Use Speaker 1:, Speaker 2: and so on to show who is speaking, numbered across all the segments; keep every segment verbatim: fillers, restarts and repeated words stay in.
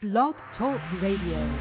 Speaker 1: Blog Talk Radio.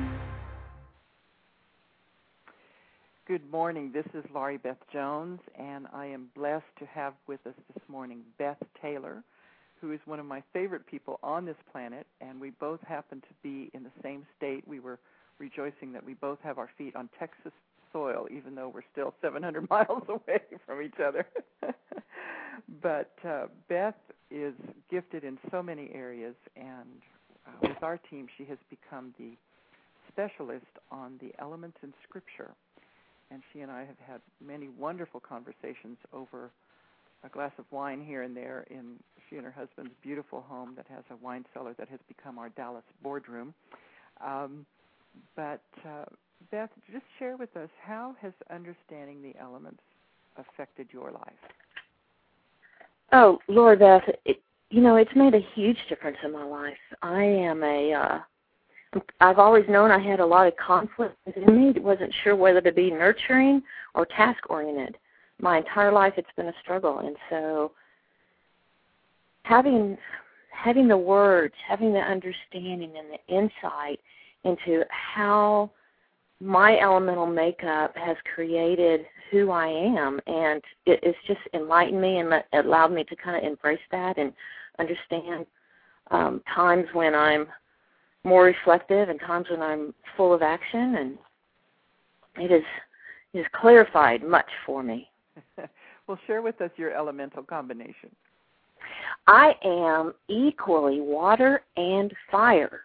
Speaker 2: Good morning. This is Laurie Beth Jones, and I am blessed to have with us this morning Beth Taylor, who is one of my favorite people on this planet, and we both happen to be in the same state. We were rejoicing that we both have our feet on Texas soil, even though we're still seven hundred miles away from each other. But uh, Beth is gifted in so many areas, and uh, with our team, she has become the specialist on the elements in Scripture. And she and I have had many wonderful conversations over a glass of wine here and there in she and her husband's beautiful home that has a wine cellar that has become our Dallas boardroom. Um, but uh, Beth, just share with us, how has understanding the elements affected your life?
Speaker 3: Oh, Laura Beth, it, you know, it's made a huge difference in my life. I am a... Uh, I've always known I had a lot of conflict within me. I wasn't sure whether to be nurturing or task-oriented. My entire life it's been a struggle. And so having having the words, having the understanding and the insight into how my elemental makeup has created who I am, and it, it's just enlightened me and let, allowed me to kind of embrace that and understand um, times when I'm more reflective and times when I'm full of action, and it is it has clarified much for me.
Speaker 2: Well, share with us your elemental combination.
Speaker 3: I am equally water and fire.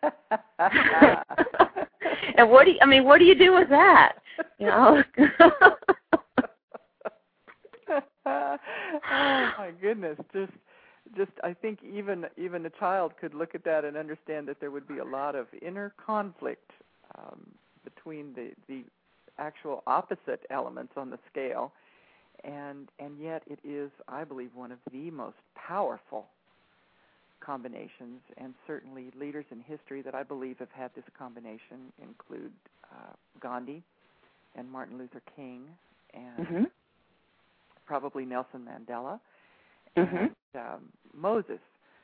Speaker 3: And what do you, I mean, what do you do with that? You know.
Speaker 2: Oh my goodness! Just. Just, I think even even a child could look at that and understand that there would be a lot of inner conflict um, between the, the actual opposite elements on the scale, and and yet it is, I believe, one of the most powerful combinations, and certainly leaders in history that I believe have had this combination include uh, Gandhi and Martin Luther King and
Speaker 3: mm-hmm.
Speaker 2: probably Nelson Mandela.
Speaker 3: Mm-hmm.
Speaker 2: And um, Moses,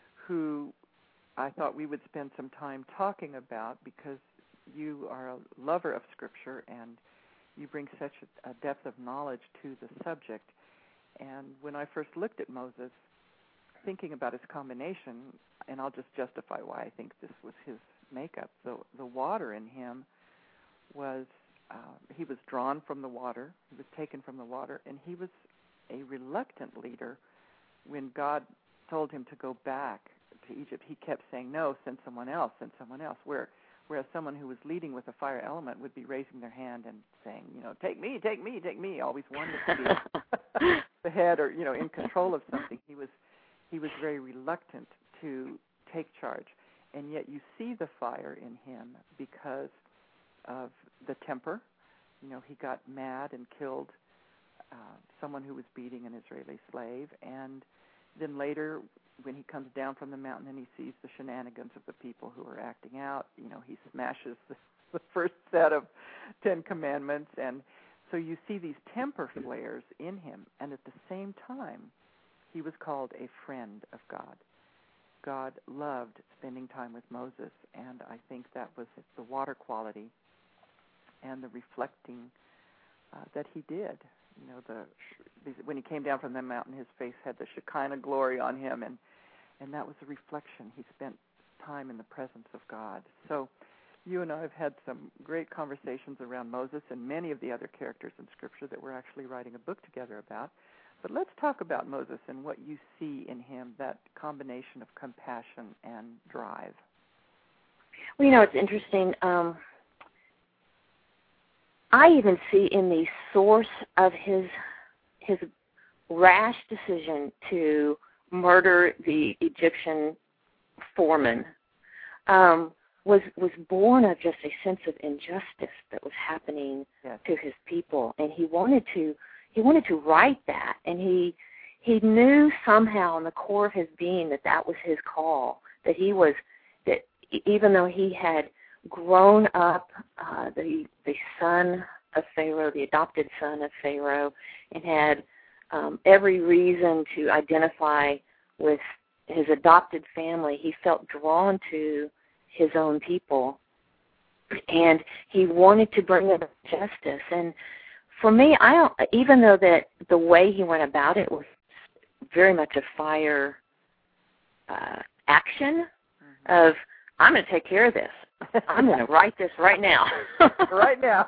Speaker 2: who I thought we would spend some time talking about because you are a lover of Scripture and you bring such a, a depth of knowledge to the subject. And when I first looked at Moses, thinking about his combination, and I'll just justify why I think this was his makeup, the, the water in him was, uh, he was drawn from the water, he was taken from the water, and he was a reluctant leader. When God told him to go back to Egypt, he kept saying, no, send someone else, send someone else, Where, whereas someone who was leading with a fire element would be raising their hand and saying, you know, take me, take me, take me, always wanted to be the head or, you know, in control of something. He was he was very reluctant to take charge, and yet you see the fire in him because of the temper. You know, he got mad and killed Uh, someone who was beating an Israeli slave, and then later when he comes down from the mountain and he sees the shenanigans of the people who are acting out, you know, he smashes the, the first set of Ten Commandments, and so you see these temper flares in him, and at the same time he was called a friend of God. God loved spending time with Moses, and I think that was the water quality and the reflecting uh, that he did. You know, the when he came down from the mountain, his face had the Shekinah glory on him, and, and that was a reflection. He spent time in the presence of God. So you and I have had some great conversations around Moses and many of the other characters in Scripture that we're actually writing a book together about. But let's talk about Moses and what you see in him, that combination of compassion and drive.
Speaker 3: Well, you know, it's interesting. Um, I even see in the source of his his rash decision to murder the Egyptian foreman um, was was born of just a sense of injustice that was happening yes. to his people, and he wanted to he wanted to right that, and he he knew somehow in the core of his being that that was his call, that he was that even though he had grown up uh, the the son of Pharaoh, the adopted son of Pharaoh, and had um, every reason to identify with his adopted family, he felt drawn to his own people. And he wanted to bring about justice. And for me, I don't, even though that the way he went about it was very much a fire uh, action mm-hmm. of, I'm going to take care of this. I'm going to write this right now.
Speaker 2: Right now.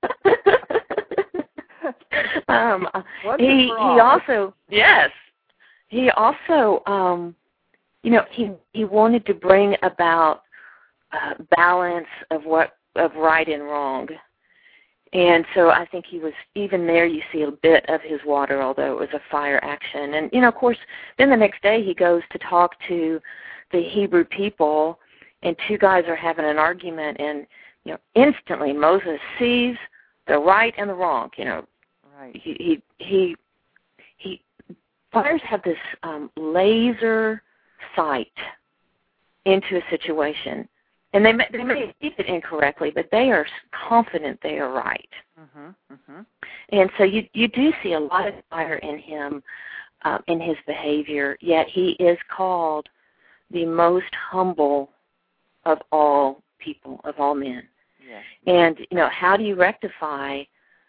Speaker 3: um, he he also yes he also um, you know he he wanted to bring about uh, balance of what of right and wrong, and so I think he was even there. You see a bit of his water, although it was a fire action. And you know, of course, then the next day he goes to talk to the Hebrew people, and two guys are having an argument, and you know, instantly Moses sees the right and the wrong. You know,
Speaker 2: right.
Speaker 3: he he he, he fires have this um, laser sight into a situation, and they may, they may keep it incorrectly, but they are confident they are right.
Speaker 2: Mm-hmm, mm-hmm.
Speaker 3: And so you you do see a lot of fire in him, uh, in his behavior. Yet he is called the most humble of all people, of all men.
Speaker 2: Yes.
Speaker 3: And, you know, how do you rectify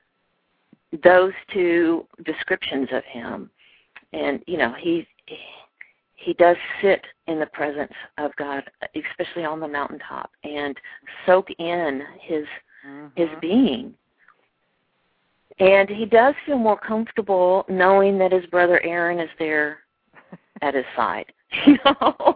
Speaker 3: those two descriptions of him? And, you know, he he does sit in the presence of God, especially on the mountaintop, and soak in his mm-hmm. his being. And he does feel more comfortable knowing that his brother Aaron is there at his side. You know?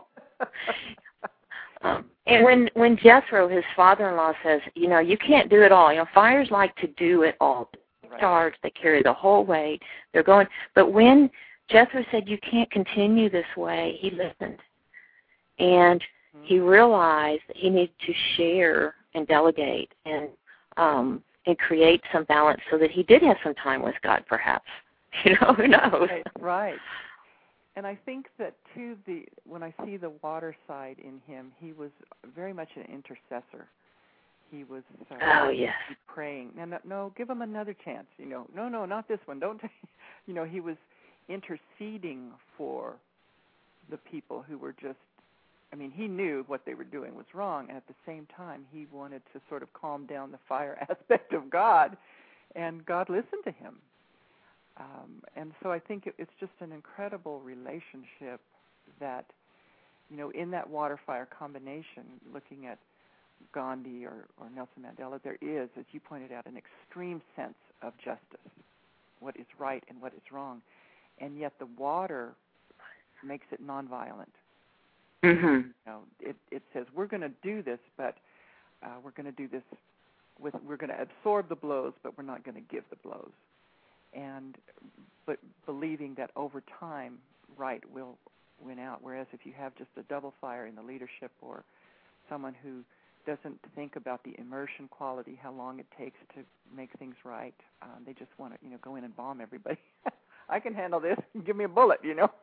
Speaker 3: Um, and when, when Jethro, his father-in-law, says, you know, you can't do it all. You know, fires like to do it all. They charge, they carry the whole weight. They're going. But when Jethro said, you can't continue this way, he listened. And mm-hmm. he realized that he needed to share and delegate and um, and create some balance so that he did have some time with God, perhaps. You know, who knows?
Speaker 2: Right. right. And I think that, too, the when I see the water side in him, he was very much an intercessor. He was uh,
Speaker 3: oh, yes.
Speaker 2: praying. No, no, no, give him another chance. You know, no, no, not this one. Don't, you know, he was interceding for the people who were just, I mean, he knew what they were doing was wrong, and at the same time, he wanted to sort of calm down the fire aspect of God, and God listened to him. Um, and so I think it, it's just an incredible relationship that, you know, in that water-fire combination, looking at Gandhi or, or Nelson Mandela, there is, as you pointed out, an extreme sense of justice, what is right and what is wrong. And yet the water makes it nonviolent.
Speaker 3: Mm-hmm.
Speaker 2: You know, it, it says, we're going to do this, but uh, we're going to do this with, we're going to absorb the blows, but we're not going to give the blows. And but believing that over time, right will win out. Whereas if you have just a double fire in the leadership or someone who doesn't think about the immersion quality, how long it takes to make things right, um, they just want to, you know, go in and bomb everybody. I can handle this. Give me a bullet, you know.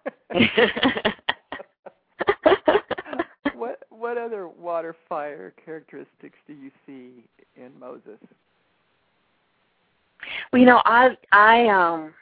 Speaker 2: what what other water fire characteristics do you see in Moses?
Speaker 3: Well, you know, I I um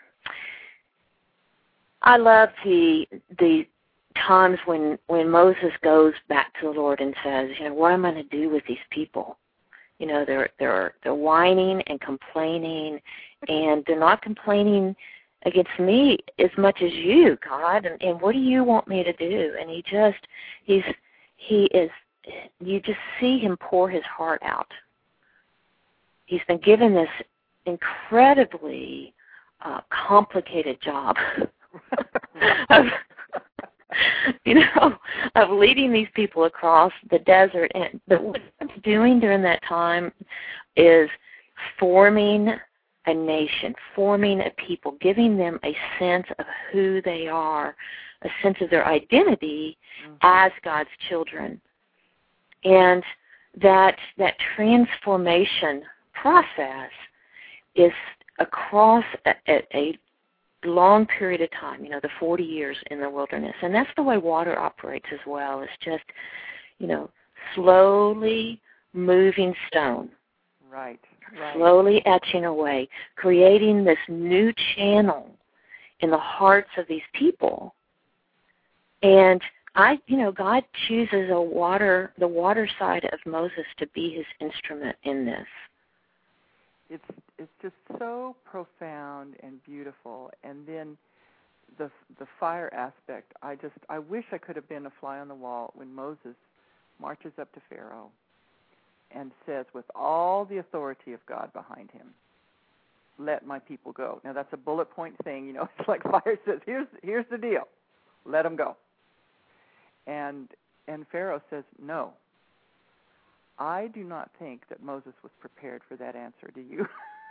Speaker 3: I love the the times when when Moses goes back to the Lord and says, you know, what am I going to do with these people? You know, they're they're they're whining and complaining, and they're not complaining against me as much as you, God. And, and what do you want me to do? And he just he's he is you just see him pour his heart out. He's been given this incredibly uh, complicated job of, you know, of leading these people across the desert. And but what he's doing during that time is forming a nation, forming a people, giving them a sense of who they are, a sense of their identity mm-hmm. as God's children. And that that transformation process is across a, a, a long period of time, you know, the forty years in the wilderness. And that's the way water operates as well. It's just, you know, slowly moving stone.
Speaker 2: Right, right.
Speaker 3: Slowly etching away, creating this new channel in the hearts of these people. And I, you know, God chooses a water, the water side of Moses to be his instrument in this.
Speaker 2: It's it's just so profound and beautiful. And then the the fire aspect. I just I wish I could have been a fly on the wall when Moses marches up to Pharaoh and says, with all the authority of God behind him, "Let my people go." Now that's a bullet point thing, you know. It's like fire says, "Here's here's the deal, let them go." And and Pharaoh says, "No." I do not think that Moses was prepared for that answer. Do you?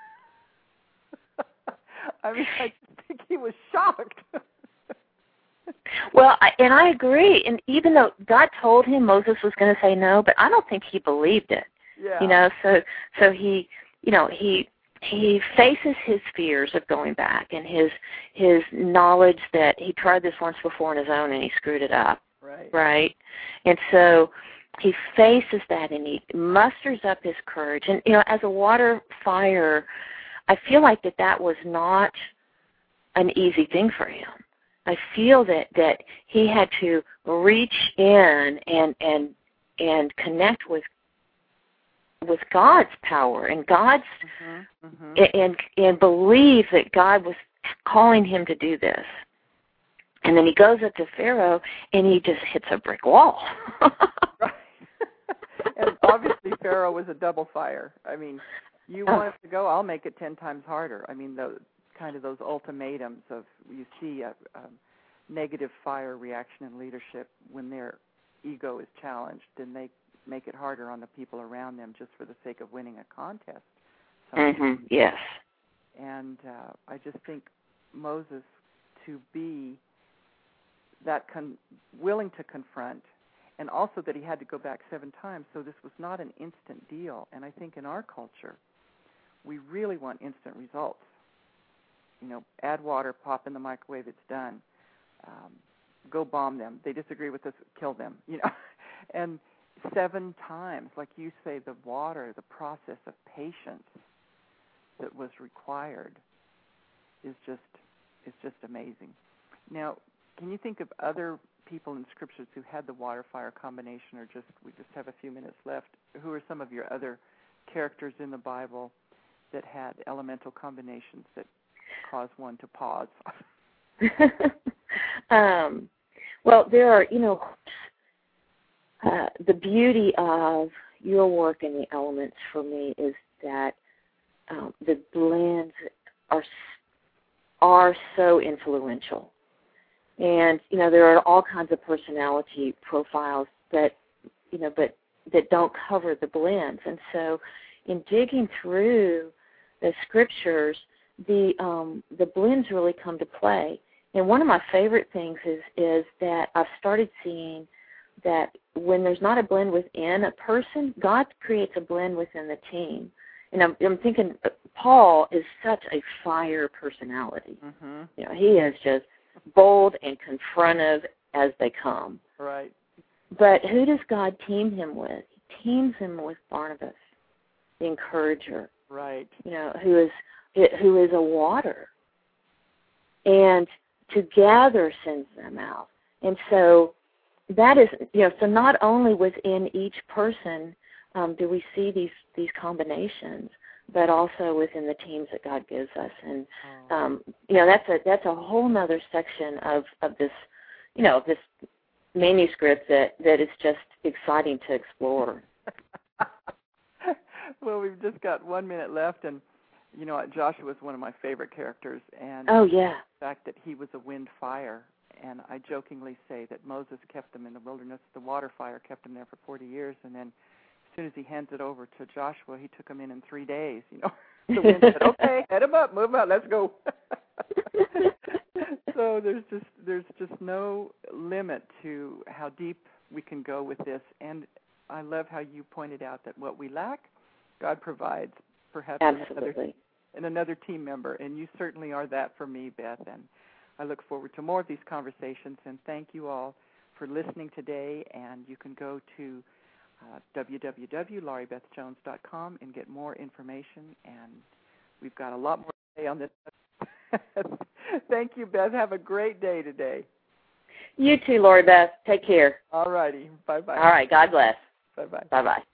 Speaker 2: I mean, I think he was shocked.
Speaker 3: Well, I, and I agree. And even though God told him Moses was going to say no, but I don't think he believed it.
Speaker 2: Yeah.
Speaker 3: You know, so so he, you know, he he faces his fears of going back and his his knowledge that he tried this once before on his own and he screwed it up.
Speaker 2: Right.
Speaker 3: Right. And so he faces that and he musters up his courage. And, you know, as a water fire, I feel like that that was not an easy thing for him. I feel that, that he had to reach in and and and connect with with God's power and God's
Speaker 2: mm-hmm, mm-hmm.
Speaker 3: and and believe that God was calling him to do this. And then he goes up to Pharaoh and he just hits a brick wall.
Speaker 2: Right. And obviously Pharaoh was a double fire. I mean, you
Speaker 3: oh.
Speaker 2: want us to go, I'll make it ten times harder. I mean, the kind of those ultimatums of, you see a, a negative fire reaction in leadership when their ego is challenged, and they make it harder on the people around them just for the sake of winning a contest.
Speaker 3: Mm-hmm. Yes.
Speaker 2: And uh, I just think Moses, to be that con- willing to confront, and also that he had to go back seven times, so this was not an instant deal. And I think in our culture, we really want instant results. You know, add water, pop in the microwave, it's done. Um, go bomb them. They disagree with us, kill them. You know, and seven times, like you say, the water, the process of patience that was required is just is just amazing. Now, can you think of other people in scriptures who had the water-fire combination, or just we just have a few minutes left? Who are some of your other characters in the Bible that had elemental combinations that cause one to pause?
Speaker 3: um, well, there are, you know, uh, the beauty of your work in the elements for me is that um, the blends are are so influential. And, you know, there are all kinds of personality profiles that, you know, but that don't cover the blends. And so in digging through the scriptures, the um, the blends really come to play. And one of my favorite things is, is that I've started seeing that when there's not a blend within a person, God creates a blend within the team. And I'm, I'm thinking Paul is such a fire personality.
Speaker 2: Mm-hmm.
Speaker 3: You know, he is just bold and confrontive as they come.
Speaker 2: Right.
Speaker 3: But who does God team him with? He teams him with Barnabas, the encourager.
Speaker 2: Right.
Speaker 3: You know, who is who is a water, and together sends them out. And so that is, you know, so not only within each person um, do we see these these combinations, but also within the teams that God gives us. And um, you know, that's a that's a whole nother section of, of this, you know, this manuscript that, that is just exciting to explore.
Speaker 2: Well, we've just got one minute left, and you know, Joshua is one of my favorite characters, and
Speaker 3: oh yeah,
Speaker 2: the fact that he was a wind fire. And I jokingly say that Moses kept them in the wilderness. The water fire kept him there for forty years, and then as soon as he hands it over to Joshua, he took him in in three days. You know, the wind said, "Okay, head him up, move out, let's go." So there's just there's just no limit to how deep we can go with this. And I love how you pointed out that what we lack, God provides, perhaps in another, in another team member. And you certainly are that for me, Beth. And I look forward to more of these conversations. And thank you all for listening today. And you can go to uh, w w w dot laurie beth jones dot com and get more information. And we've got a lot more to say on this. Thank you, Beth. Have a great day today.
Speaker 3: You too, Lori Beth. Take care.
Speaker 2: All righty. Bye-bye.
Speaker 3: All right. God bless.
Speaker 2: Bye-bye.
Speaker 3: Bye-bye.